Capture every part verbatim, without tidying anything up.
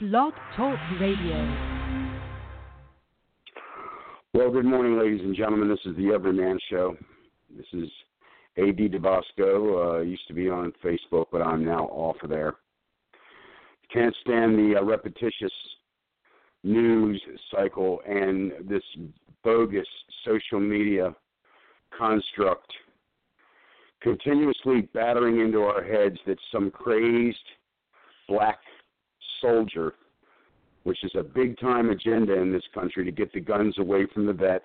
Blog Talk Radio. Well, good morning, ladies and gentlemen. This is the Everyman Show. This is A D DeBosco. Uh, used to be on Facebook, but I'm now off of there. Can't stand the uh, repetitious news cycle and this bogus social media construct continuously battering into our heads that some crazed black soldier, which is a big-time agenda in this country to get the guns away from the vets,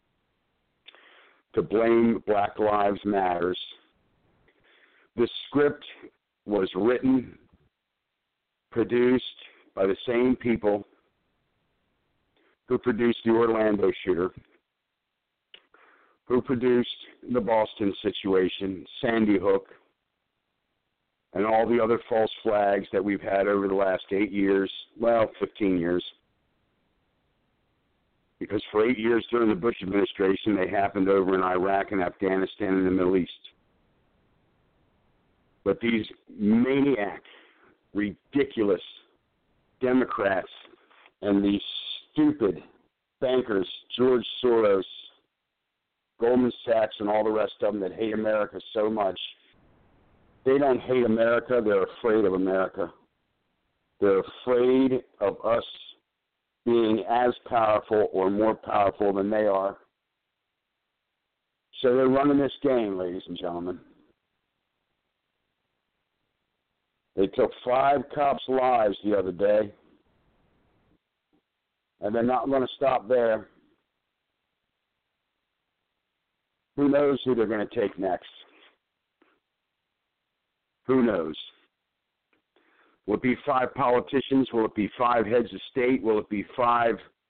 to blame Black Lives Matters. The script was written, produced by the same people who produced the Orlando shooter, who produced the Boston situation, Sandy Hook, and all the other false flags that we've had over the last eight years, well, fifteen years. Because for eight years during the Bush administration, they happened over in Iraq and Afghanistan and the Middle East. But these maniac, ridiculous Democrats and these stupid bankers, George Soros, Goldman Sachs, and all the rest of them that hate America so much, they don't hate America, they're afraid of America. They're afraid of us being as powerful or more powerful than they are. So they're running this game, ladies and gentlemen. They took five cops' lives the other day, and they're not going to stop there. Who knows who they're going to take next? Who knows? Will it be five politicians? Will it be five heads of state? Will it be five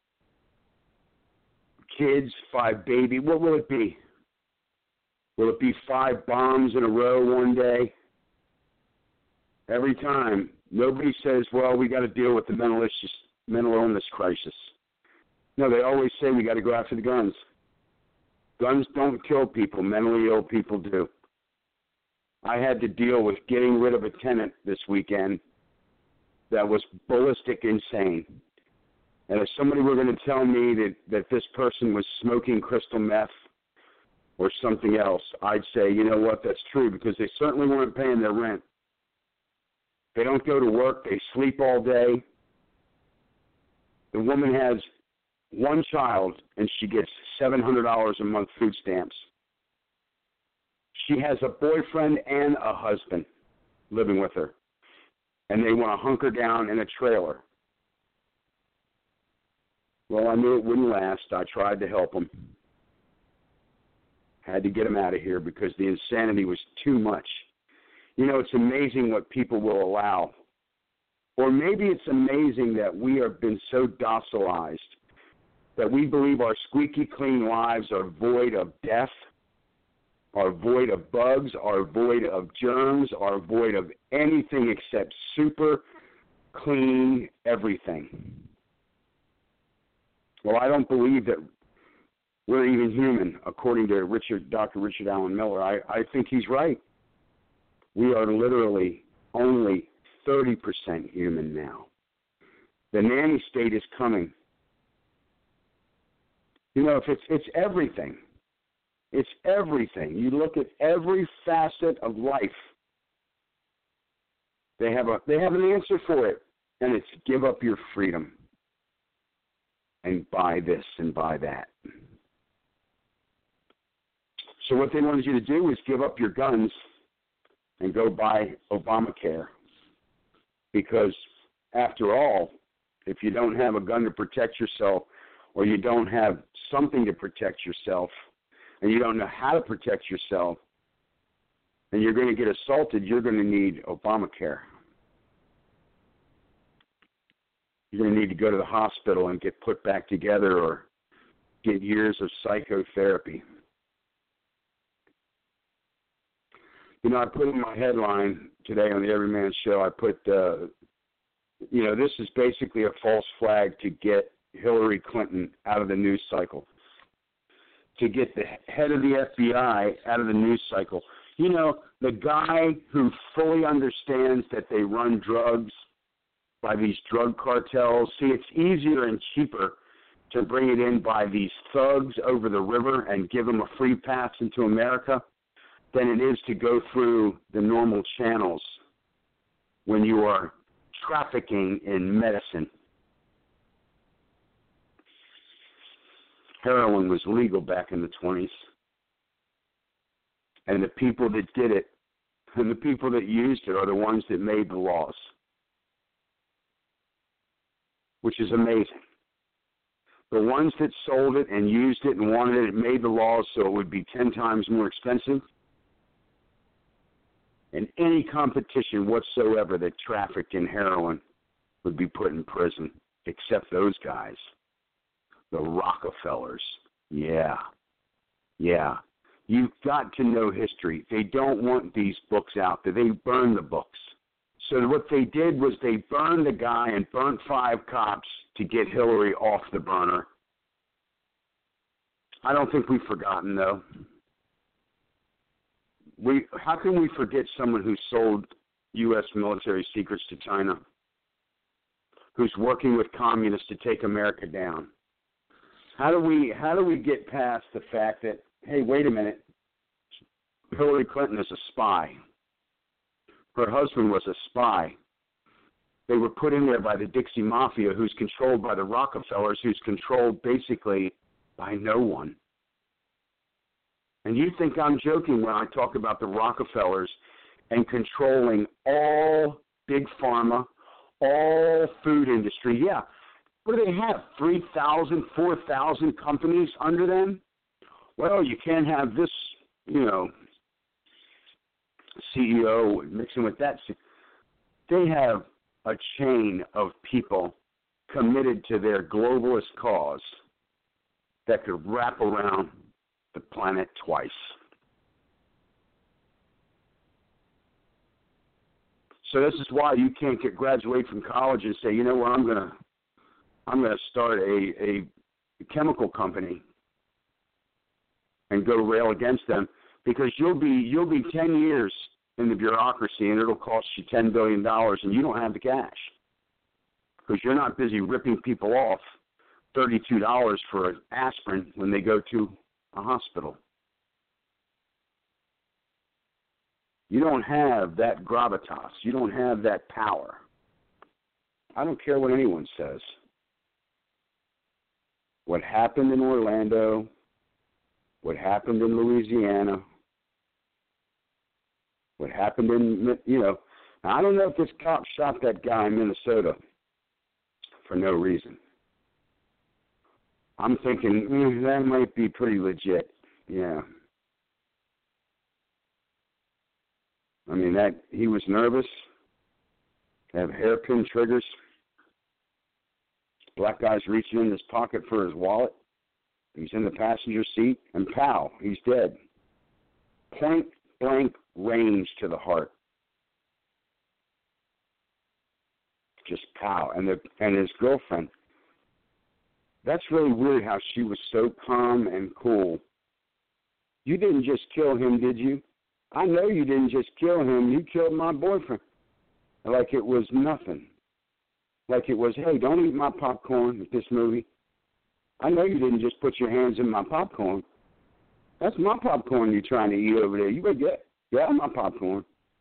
kids, five babies? What will it be? Will it be five bombs in a row one day? Every time, nobody says, well, we got to deal with the mental, issues, mental illness crisis. No, they always say we got to go after the guns. Guns don't kill people. Mentally ill people do. I had to deal with getting rid of a tenant this weekend that was ballistic insane. And if somebody were going to tell me that, that this person was smoking crystal meth or something else, I'd say, you know what, that's true, because they certainly weren't paying their rent. They don't go to work. They sleep all day. The woman has one child, and she gets seven hundred dollars a month food stamps. She has a boyfriend and a husband living with her, and they want to hunker down in a trailer. Well, I knew it wouldn't last. I tried to help them. Had to get them out of here because the insanity was too much. You know, it's amazing what people will allow. Or maybe it's amazing that we have been so docilized that we believe our squeaky clean lives are void of death, are void of bugs, are void of germs, are void of anything except super clean everything. Well, I don't believe that we're even human, according to Richard, Doctor Richard Allen Miller. I, I think he's right. We are literally only thirty percent human now. The nanny state is coming. You know, if it's it's everything. It's everything. You look at every facet of life. They have a they have an answer for it, and it's give up your freedom and buy this and buy that. So what they wanted you to do is give up your guns and go buy Obamacare. Because after all, if you don't have a gun to protect yourself, or you don't have something to protect yourself, and you don't know how to protect yourself, and you're going to get assaulted, you're going to need Obamacare. You're going to need to go to the hospital and get put back together or get years of psychotherapy. You know, I put in my headline today on the Everyman Show, I put, uh, you know, this is basically a false flag to get Hillary Clinton out of the news cycle, to get the head of the F B I out of the news cycle. You know, the guy who fully understands that they run drugs by these drug cartels. See, it's easier and cheaper to bring it in by these thugs over the river and give them a free pass into America than it is to go through the normal channels when you are trafficking in medicine. Heroin was legal back in the twenties. And the people that did it and the people that used it are the ones that made the laws, which is amazing. The ones that sold it and used it and wanted it made the laws so it would be ten times more expensive. And any competition whatsoever that trafficked in heroin would be put in prison, except those guys, the Rockefellers. Yeah, yeah. You've got to know history. They don't want these books out there. They burn the books. So what they did was they burned the guy and burnt five cops to get Hillary off the burner. I don't think we've forgotten, though. We how can we forget someone who sold U S military secrets to China, who's working with communists to take America down? How do we how do we get past the fact that, hey, wait a minute, Hillary Clinton is a spy. Her husband was a spy. They were put in there by the Dixie Mafia, who's controlled by the Rockefellers, who's controlled basically by no one. And you think I'm joking when I talk about the Rockefellers and controlling all big pharma, all food industry. Yeah. What do they have, three thousand, four thousand companies under them? Well, you can't have this, you know, C E O mixing with that. They have a chain of people committed to their globalist cause that could wrap around the planet twice. So this is why you can't get graduate from college and say, you know what, I'm gonna I'm gonna start a, a chemical company and go rail against them, because you'll be you'll be ten years in the bureaucracy and it'll cost you ten billion dollars and you don't have the cash because you're not busy ripping people off thirty-two dollars for an aspirin when they go to a hospital. You don't have that gravitas. You don't have that power. I don't care what anyone says. What happened in Orlando, what happened in Louisiana, what happened in, you know, I don't know if this cop shot that guy in Minnesota for no reason. I'm thinking, mm, that might be pretty legit. Yeah. I mean, that he was nervous, have hairpin triggers, black guy's reaching in his pocket for his wallet. He's in the passenger seat, and pow, he's dead. Point blank range to the heart. Just pow. And the and his girlfriend, that's really weird how she was so calm and cool. You didn't just kill him, did you? I know you didn't just kill him. You killed my boyfriend. Like it was nothing. Like it was, hey, don't eat my popcorn with this movie. I know you didn't just put your hands in my popcorn. That's my popcorn you're trying to eat over there. You better get, get my popcorn.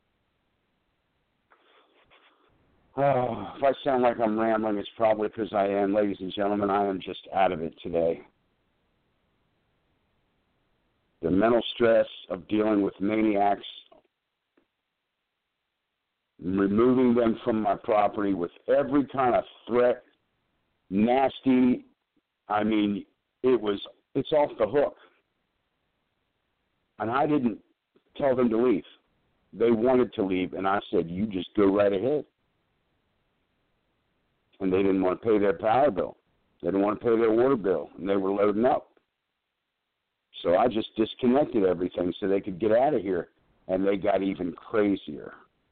Oh, if I sound like I'm rambling, it's probably because I am. Ladies and gentlemen, I am just out of it today. The mental stress of dealing with maniacs, removing them from my property with every kind of threat, nasty, I mean, it was, it's off the hook. And I didn't tell them to leave. They wanted to leave, and I said, you just go right ahead. And they didn't want to pay their power bill. They didn't want to pay their water bill, and they were loading up. So I just disconnected everything so they could get out of here, and they got even crazier.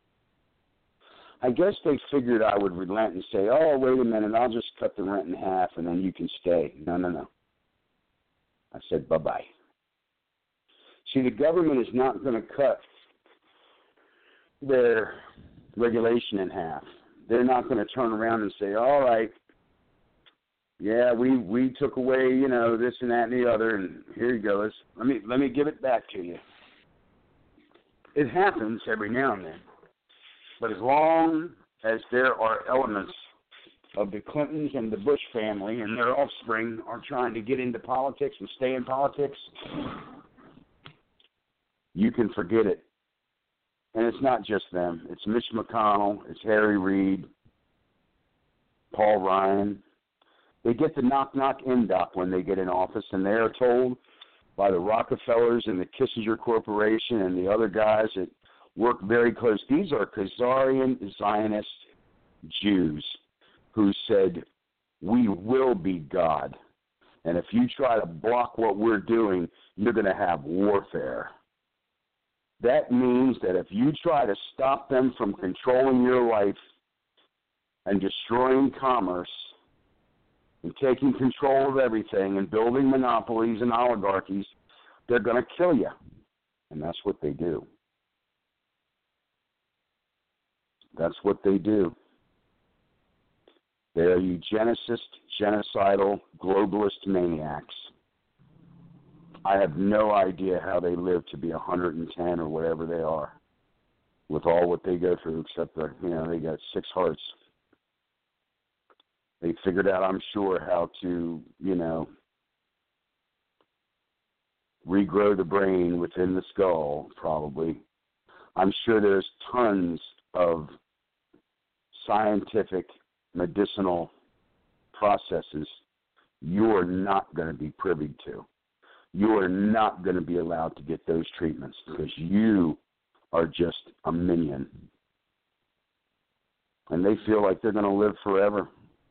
I guess they figured I would relent and say, oh, wait a minute, I'll just cut the rent in half, and then you can stay. No, no, no. I said, bye-bye. See, the government is not going to cut their regulation in half. they're not going to turn around and say, all right, yeah, we, we took away, you know, this and that and the other, and here you go. Let's, let me let me give it back to you. It happens every now and then. But as long as there are elements of the Clintons and the Bush family and their offspring are trying to get into politics and stay in politics, you can forget it. And it's not just them. It's Mitch McConnell. It's Harry Reid, Paul Ryan. They get the knock-knock end up when they get in office, and they are told by the Rockefellers and the Kissinger Corporation and the other guys that work very close. These are Khazarian Zionist Jews who said, we will be God. And if you try to block what we're doing, you're going to have warfare. That means that if you try to stop them from controlling your life and destroying commerce and taking control of everything and building monopolies and oligarchies, they're going to kill you. And that's what they do. That's what they do. They are eugenicist, genocidal, globalist maniacs. I have no idea how they live to be one hundred ten or whatever they are with all what they go through, except that, you know, they got six hearts. They figured out, I'm sure, how to, you know, regrow the brain within the skull, probably. I'm sure there's tons of scientific, medicinal processes you are not going to be privy to. You are not going to be allowed to get those treatments because you are just a minion. And they feel like they're going to live forever.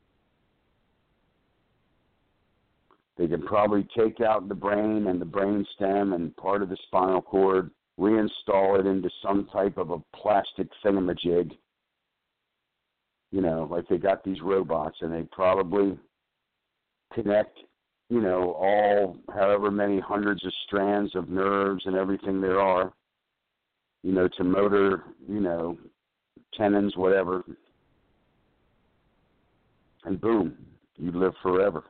They can probably take out the brain and the brain stem and part of the spinal cord, reinstall it into some type of a plastic thingamajig. You know, like they got these robots, and they probably connect, you know, all however many hundreds of strands of nerves and everything there are, you know, to motor, you know, tendons, whatever. And boom, you live forever.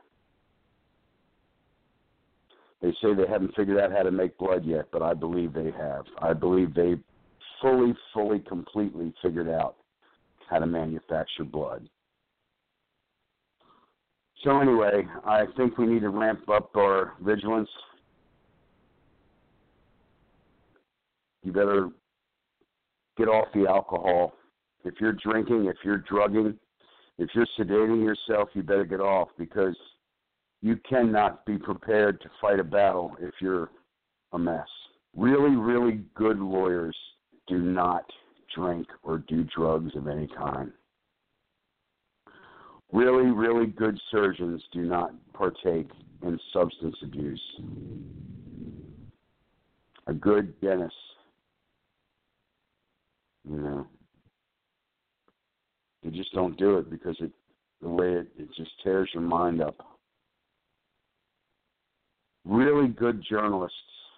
They say they haven't figured out how to make blood yet, but I believe they have. I believe they fully, fully, completely figured out how to manufacture blood. So anyway, I think we need to ramp up our vigilance. You better get off the alcohol. If you're drinking, if you're drugging, if you're sedating yourself, you better get off, because you cannot be prepared to fight a battle if you're a mess. Really, really good lawyers do not drink or do drugs of any kind. Really, really good surgeons do not partake in substance abuse. A good dentist, you know, they just don't do it because it, the way it, it just tears your mind up. Really good journalists,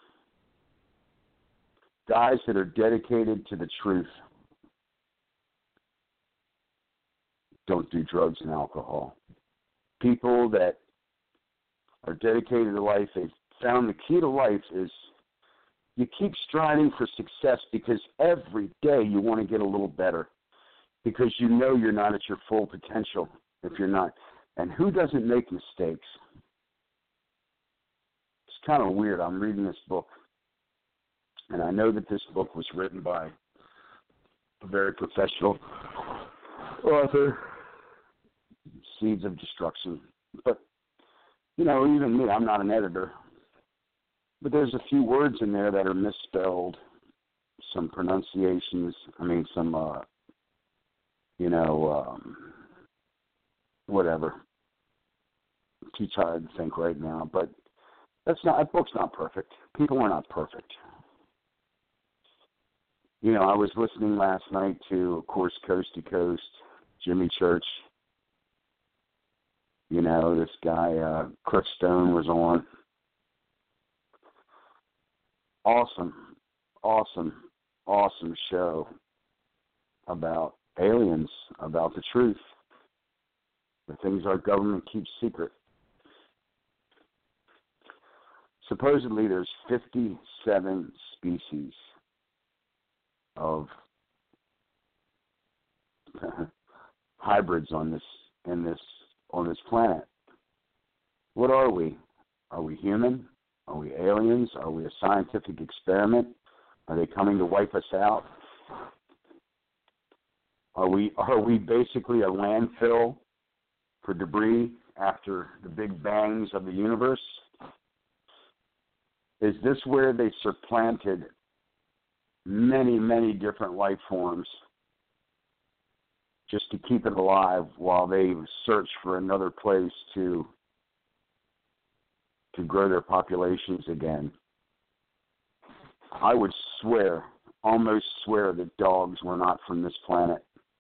guys that are dedicated to the truth, don't do drugs and alcohol. People that are dedicated to life, they've found the key to life is you keep striving for success, because every day you want to get a little better, because you know you're not at your full potential if you're not. And who doesn't make mistakes? It's kind of weird. I'm reading this book, and I know that this book was written by a very professional author, Seeds of Destruction. But, you know, even me, I'm not an editor. But there's a few words in there that are misspelled, some pronunciations, I mean, some, uh, you know, um, whatever. I'm too tired to think right now. But that's not, that book's not perfect. People are not perfect. You know, I was listening last night to, of course, Coast to Coast, Jimmy Church. You know, this guy, uh, Cliff Stone, was on. Awesome, awesome, awesome show about aliens about the truth, the things our government keeps secret. Supposedly there's fifty-seven species of hybrids on this in this on this planet. What are we? Are we human? Are we aliens? Are we a scientific experiment? Are they coming to wipe us out? Are we are we basically a landfill for debris after the big bangs of the universe? Is this where they supplanted many, many different life forms just to keep it alive while they search for another place to to grow their populations again? I would swear, almost swear, that dogs were not from this planet.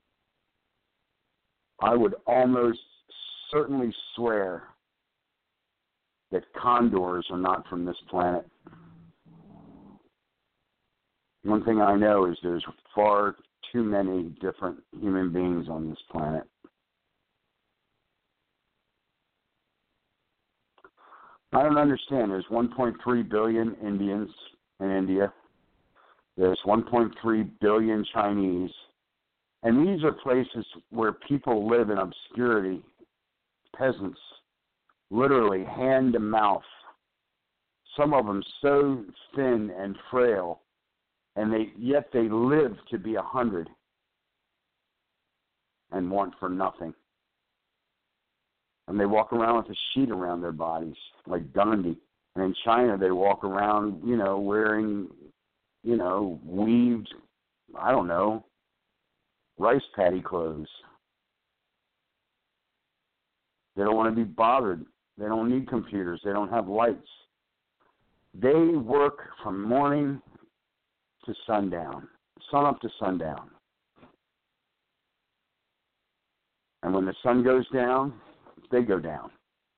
I would almost certainly swear that condors are not from this planet. One thing I know is there's far too many different human beings on this planet. I don't understand. There's one point three billion Indians in India. There's one point three billion Chinese. And these are places where people live in obscurity, peasants, literally hand to mouth. Some of them so thin and frail, and they yet they live to be a hundred and want for nothing. And they walk around with a sheet around their bodies, like Gandhi. And in China, they walk around, you know, wearing, you know, weaved, I don't know, rice paddy clothes. They don't want to be bothered. They don't need computers. They don't have lights. They work from morning to sundown, sun up to sundown. And when the sun goes down, they go down.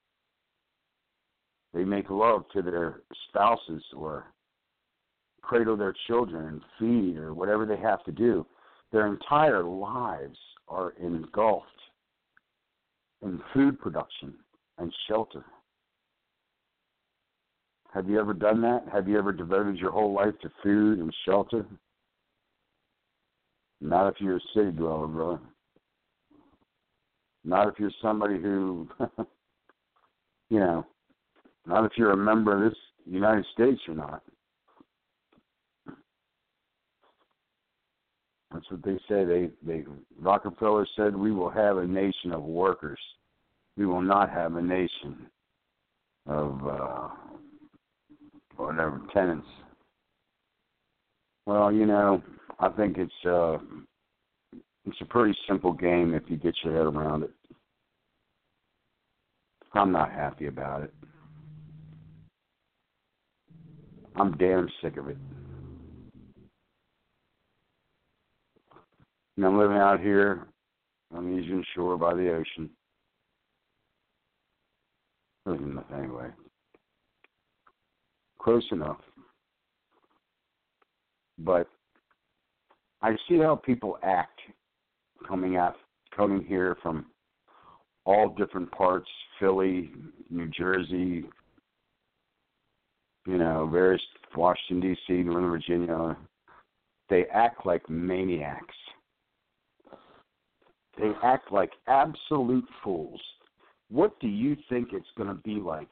They make love to their spouses or cradle their children and feed or whatever they have to do. Their entire lives are engulfed in food production and shelter. Have you ever done that? Have you ever devoted your whole life to food and shelter? Not if you're a city dweller, brother. Not if you're somebody who, you know, not if you're a member of this United States or not. That's what they say. They, they Rockefeller said, we will have a nation of workers. We will not have a nation of uh, whatever, tenants. Well, you know, I think it's uh, it's a pretty simple game if you get your head around it. I'm not happy about it. I'm damn sick of it. And I'm living out here on the eastern shore by the ocean. Anyway, close enough. But I see how people act coming out, coming here from all different parts, Philly, New Jersey, you know, various Washington, D C, Northern Virginia. They act like maniacs. They act like absolute fools. What do you think it's going to be like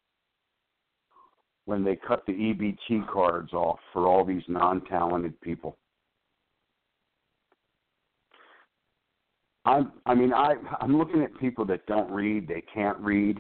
when they cut the E B T cards off for all these non-talented people? I'm, I mean, I, I'm looking at people that don't read, they can't read.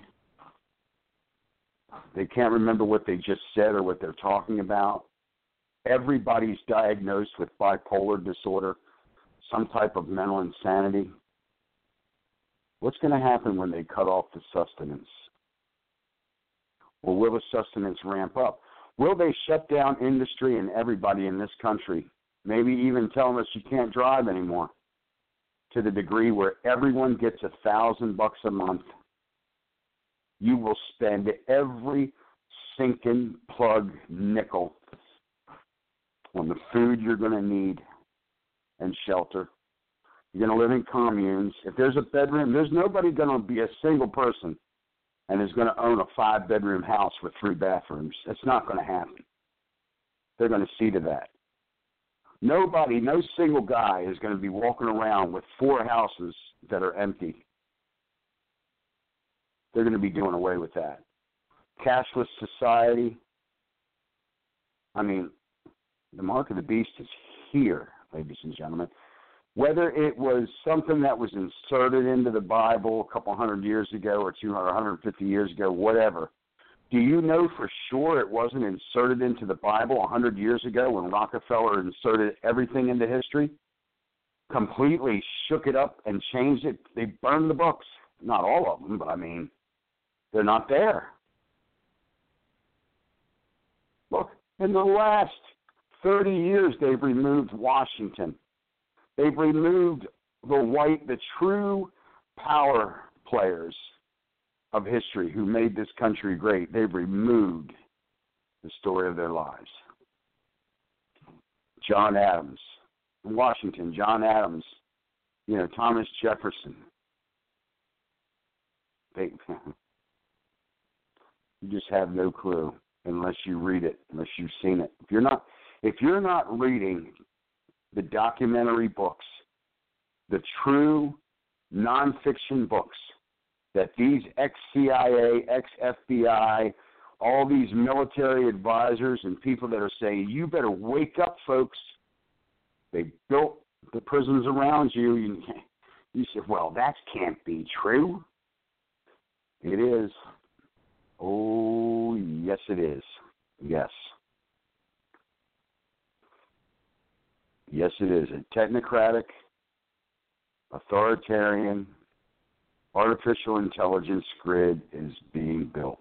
They can't remember what they just said or what they're talking about. Everybody's diagnosed with bipolar disorder, some type of mental insanity. What's going to happen when they cut off the sustenance? Or will the sustenance ramp up? Will they shut down industry and everybody in this country? Maybe even telling us you can't drive anymore, to the degree where everyone gets a thousand bucks a month. You will spend every sinking plug nickel on the food you're going to need and shelter. You're going to live in communes. If there's a bedroom, there's nobody going to be a single person and is going to own a five-bedroom house with three bathrooms. It's not going to happen. They're going to see to that. Nobody, no single guy is going to be walking around with four houses that are empty. They're going to be doing away with that. Cashless society. I mean, the mark of the beast is here, ladies and gentlemen. Whether it was something that was inserted into the Bible a couple hundred years ago or two hundred, one hundred fifty years ago, whatever, do you know for sure it wasn't inserted into the Bible one hundred years ago when Rockefeller inserted everything into history? Completely shook it up and changed it. They burned the books. Not all of them, but I mean, they're not there. Look, in the last thirty years, they've removed Washington. They've removed the white, the true power players of history who made this country great. They've removed the story of their lives. John Adams, Washington, John Adams, you know, Thomas Jefferson. They, you just have no clue unless you read it, unless you've seen it. If you're not, if you're not reading the documentary books, the true nonfiction books that these ex-C I A, ex-F B I, all these military advisors and people that are saying, you better wake up, folks. They built the prisons around you. You, you say, well, that can't be true. It is. Oh, yes, it is. Yes. Yes, it is. A technocratic, authoritarian, artificial intelligence grid is being built.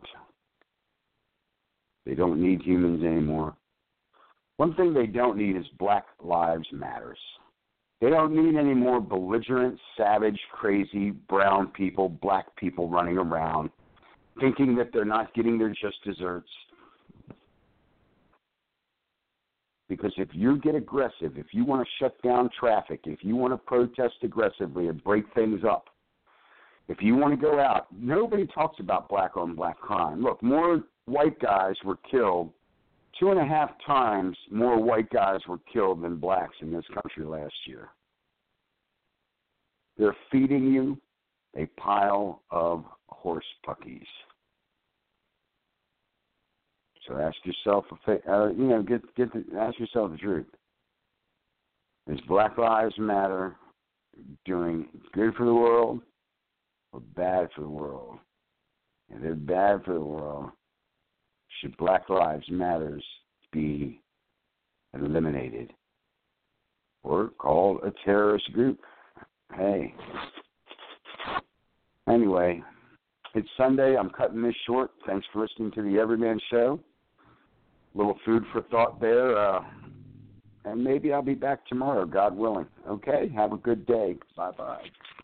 They don't need humans anymore. One thing they don't need is Black Lives Matters. They don't need any more belligerent, savage, crazy, brown people, black people running around thinking that they're not getting their just desserts. Because if you get aggressive, if you want to shut down traffic, if you want to protest aggressively and break things up, if you want to go out, nobody talks about black-on-black crime. Look, more white guys were killed, two and a half times more white guys were killed than blacks in this country last year. They're feeding you a pile of horse puckies. So ask yourself, uh, you know, get get the, ask yourself the truth. Is Black Lives Matter doing good for the world or bad for the world? If they're bad for the world, should Black Lives Matters be eliminated or called a terrorist group? Hey. Anyway, it's Sunday. I'm cutting this short. Thanks for listening to the Everyman Show. A little food for thought there. Uh, and maybe I'll be back tomorrow, God willing. Okay? Have a good day. Bye-bye.